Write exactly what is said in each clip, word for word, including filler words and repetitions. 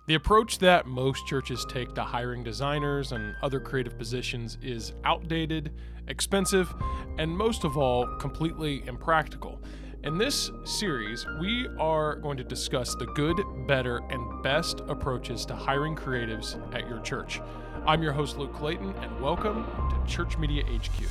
The approach that most churches take to hiring designers and other creative positions is outdated, expensive, and most of all, completely impractical. In this series, we are going to discuss the good, better, and best approaches to hiring creatives at your church. I'm your host, Luke Clayton, and welcome to Church Media H Q.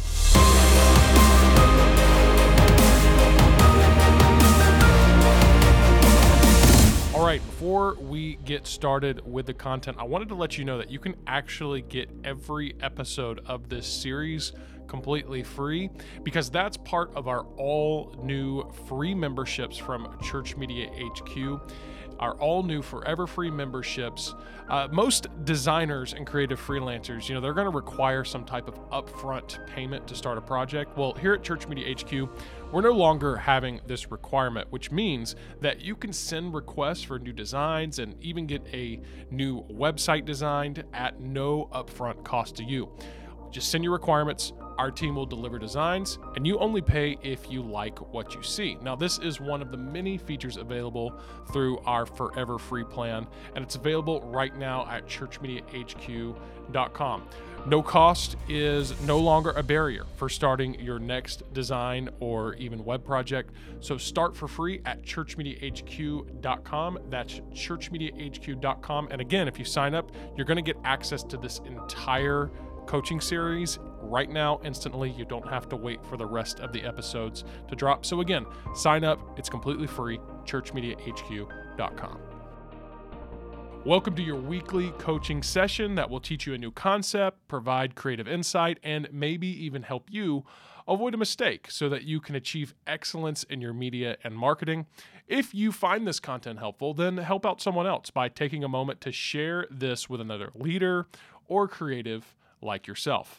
All right, before we get started with the content, I wanted to let you know that you can actually get every episode of this series completely free, because that's part of our all new free memberships from Church Media H Q. Our all new forever free memberships. Uh, most designers and creative freelancers, you know, they're going to require some type of upfront payment to start a project. Well, here at Church Media H Q, we're no longer having this requirement, which means that you can send requests for new designs and even get a new website designed at no upfront cost to you. Just send your requirements, our team will deliver designs, and you only pay if you like what you see. Now, this is one of the many features available through our Forever Free plan, and it's available right now at church media h q dot com. No cost is no longer a barrier for starting your next design or even web project. So start for free at church media h q dot com. That's church media h q dot com. And again, if you sign up, you're going to get access to this entire coaching series right now instantly. You don't have to wait for the rest of the episodes to drop. So again, sign up. It's completely free. church media h q dot com. Welcome to your weekly coaching session that will teach you a new concept, provide creative insight, and maybe even help you avoid a mistake so that you can achieve excellence in your media and marketing. If you find this content helpful, then help out someone else by taking a moment to share this with another leader or creative like yourself.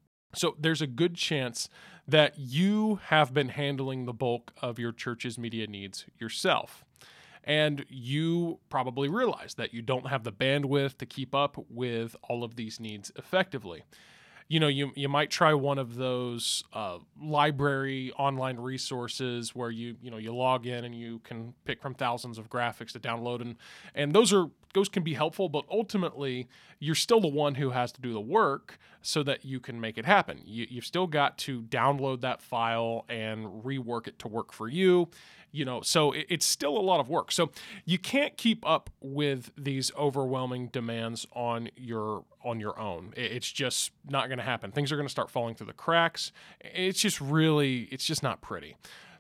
So there's a good chance that you have been handling the bulk of your church's media needs yourself. And you probably realize that you don't have the bandwidth to keep up with all of these needs effectively. You know, you you might try one of those uh, library online resources where you you know you log in and you can pick from thousands of graphics to download, and and those are those can be helpful, but ultimately you're still the one who has to do the work so that you can make it happen. You, you've still got to download that file and rework it to work for you. You know, so it, it's still a lot of work. So you can't keep up with these overwhelming demands on your on your own. It, it's just not going to happen. Things are going to start falling through the cracks. It's just really, it's just not pretty.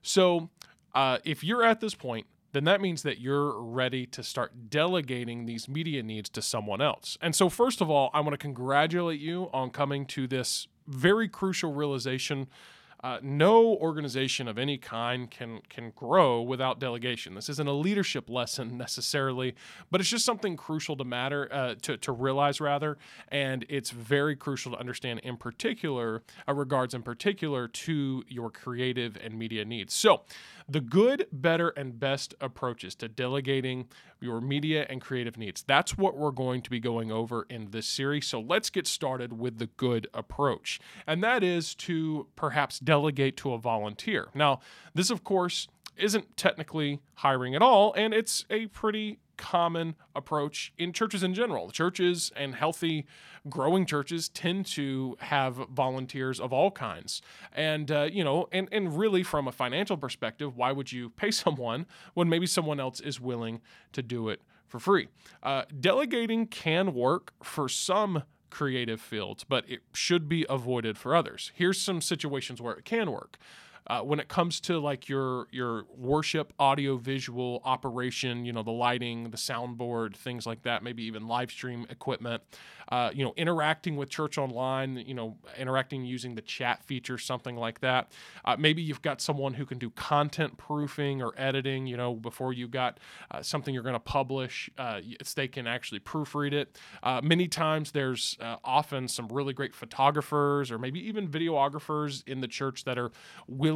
So uh, if you're at this point, then that means that you're ready to start delegating these media needs to someone else. And so first of all, I want to congratulate you on coming to this very crucial realization. Uh, no organization of any kind can can grow without delegation. This isn't a leadership lesson necessarily, but it's just something crucial to matter uh, to to realize rather, and it's very crucial to understand in particular, uh, regards in particular to your creative and media needs. So, the good, better, and best approaches to delegating your media and creative needs. That's what we're going to be going over in this series. So let's get started with the good approach, and that is to perhaps delegate to a volunteer. Now, this, of course, isn't technically hiring at all, and it's a pretty common approach in churches in general. Churches and healthy, growing churches tend to have volunteers of all kinds. And, uh, you know, and, and really from a financial perspective, why would you pay someone when maybe someone else is willing to do it for free? Uh, delegating can work for some creative fields, but it should be avoided for others. Here's some situations where it can work. Uh, when it comes to like your your worship audio visual operation, you know, the lighting, the soundboard, things like that, maybe even live stream equipment, uh, you know, interacting with church online, you know, interacting using the chat feature, something like that. Uh, maybe you've got someone who can do content proofing or editing, you know, before you got uh, something you're going to publish, uh, they can actually proofread it. Uh, many times there's uh, often some really great photographers or maybe even videographers in the church that are willing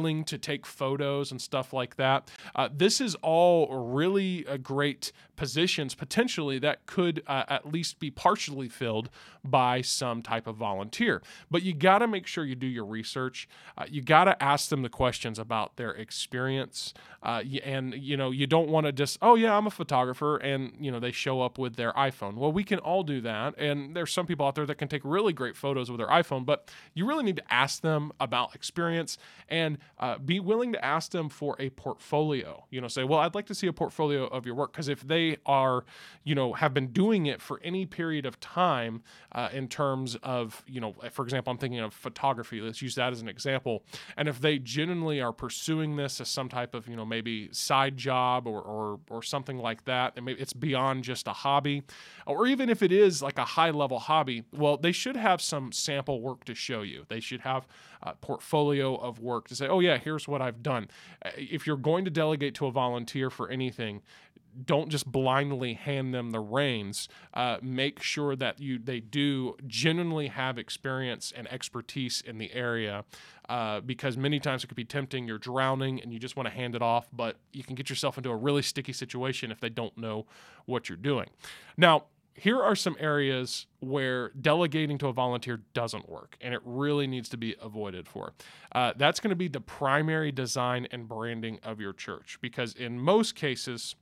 willing to take photos and stuff like that. Uh, this is all really uh, great positions potentially that could uh, at least be partially filled by some type of volunteer. But you got to make sure you do your research. Uh, you got to ask them the questions about their experience. Uh, and, you know, you don't want to just, oh, yeah, I'm a photographer, and, you know, they show up with their iPhone. Well, we can all do that. And there's some people out there that can take really great photos with their iPhone, but you really need to ask them about experience and uh, be willing to ask them for a portfolio. You know, say, well, I'd like to see a portfolio of your work. Because if they are, you know, have been doing it for any period of time uh, in terms of, you know, for example, I'm thinking of photography. Let's use that as an example. And if they genuinely are pursuing this as some type of, you know, maybe side job or or, or something like that, and maybe it's beyond just a hobby, or even if it is like a high level hobby, well, they should have some sample work to show you. They should have a portfolio of work to say, oh yeah, here's what I've done. If you're going to delegate to a volunteer for anything, don't just blindly hand them the reins. Uh, make sure that you they do genuinely have experience and expertise in the area, uh, because many times it could be tempting. You're drowning and you just want to hand it off, but you can get yourself into a really sticky situation if they don't know what you're doing. Now, here are some areas where delegating to a volunteer doesn't work, and it really needs to be avoided for. Uh, that's going to be the primary design and branding of your church, because in most cases,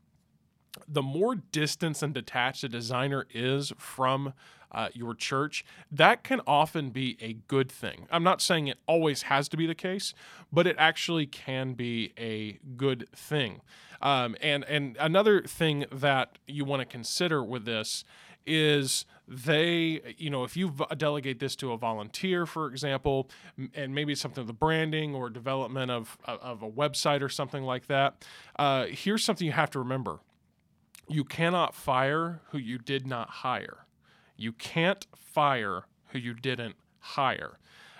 the more distance and detached a designer is from uh, your church, that can often be a good thing. I'm not saying it always has to be the case, but it actually can be a good thing. Um, and, and another thing that you want to consider with this is they, you know, if you delegate this to a volunteer, for example, and maybe it's something with the branding or development of, of a website or something like that, uh, here's something you have to remember. You cannot fire who you did not hire. You can't fire who you didn't hire.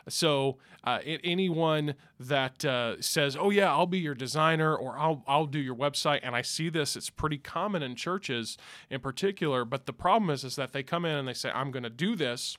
So uh, anyone that uh, says, oh yeah, I'll be your designer, or I'll I'll do your website, and I see this, it's pretty common in churches in particular, but the problem is, is that they come in and they say, I'm going to do this.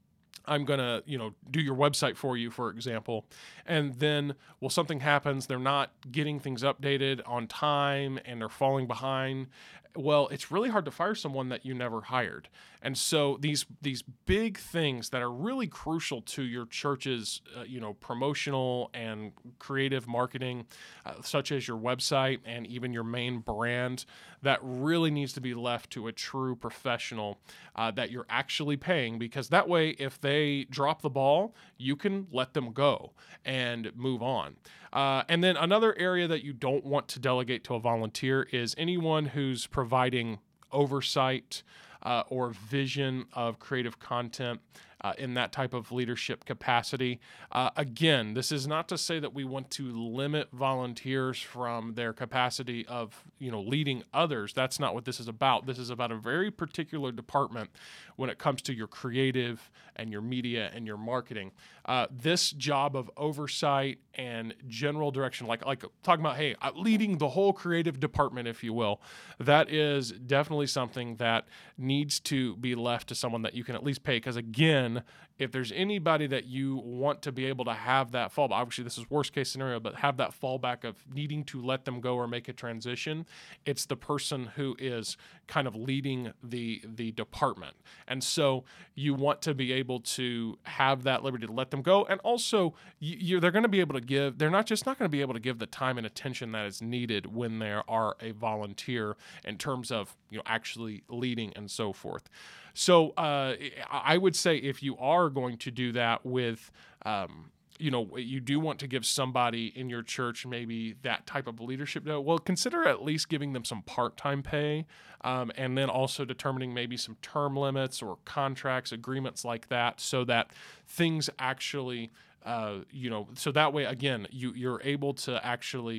I'm going to, you know, do your website for you, for example. And then, well, something happens. They're not getting things updated on time and they're falling behind. Well, it's really hard to fire someone that you never hired. And so these these big things that are really crucial to your church's, uh, you know, promotional and creative marketing, uh, such as your website and even your main brand, that really needs to be left to a true professional uh, that you're actually paying, because that way, if they drop the ball, you can let them go and move on. Uh, and then another area that you don't want to delegate to a volunteer is anyone who's providing oversight uh, or vision of creative content uh, in that type of leadership capacity. Uh, again, this is not to say that we want to limit volunteers from their capacity of, you know, leading others. That's not what this is about. This is about a very particular department when it comes to your creative and your media and your marketing. Uh, this job of oversight and general direction, like like talking about, hey, leading the whole creative department, if you will, that is definitely something that needs to be left to someone that you can at least pay. Because again, if there's anybody that you want to be able to have that fallback, obviously this is worst case scenario, but have that fallback of needing to let them go or make a transition, it's the person who is kind of leading the the department. And so you want to be able to have that liberty to let them go. And also you, you they're going to be able to give, they're not just not going to be able to give the time and attention that is needed when there are a volunteer in terms of, you know, actually leading and so forth. So uh, I would say if you are going to do that with, um, you know, you do want to give somebody in your church maybe that type of leadership, well, consider at least giving them some part-time pay, um, and then also determining maybe some term limits or contracts, agreements like that, so that things actually, uh, you know, so that way, again, you, you're able to actually,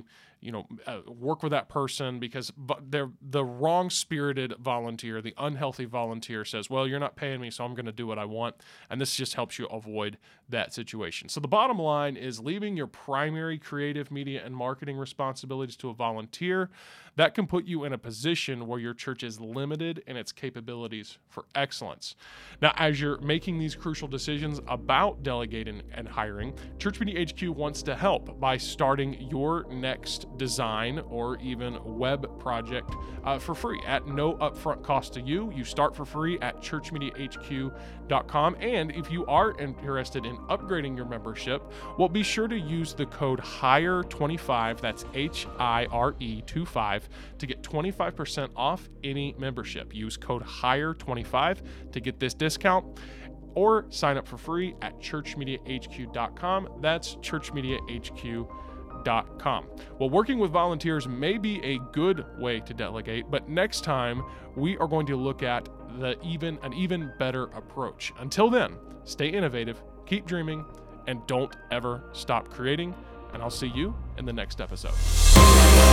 you know, uh, work with that person, because they're the wrong spirited volunteer, the unhealthy volunteer says, well, you're not paying me, so I'm going to do what I want. And this just helps you avoid that situation. So the bottom line is leaving your primary creative media and marketing responsibilities to a volunteer. That can put you in a position where your church is limited in its capabilities for excellence. Now, as you're making these crucial decisions about delegating and hiring, Church Media H Q wants to help by starting your next design or even web project uh, for free at no upfront cost to you. You start for free at church media h q dot com. And if you are interested in upgrading your membership, well, be sure to use the code hire twenty-five, that's H I R E twenty-five, to get twenty-five percent off any membership. Use code hire twenty-five to get this discount, or sign up for free at church media h q dot com. That's church media h q dot com. Well, working with volunteers may be a good way to delegate, but next time we are going to look at the even an even better approach. Until then, stay innovative, keep dreaming, and don't ever stop creating. And I'll see you in the next episode.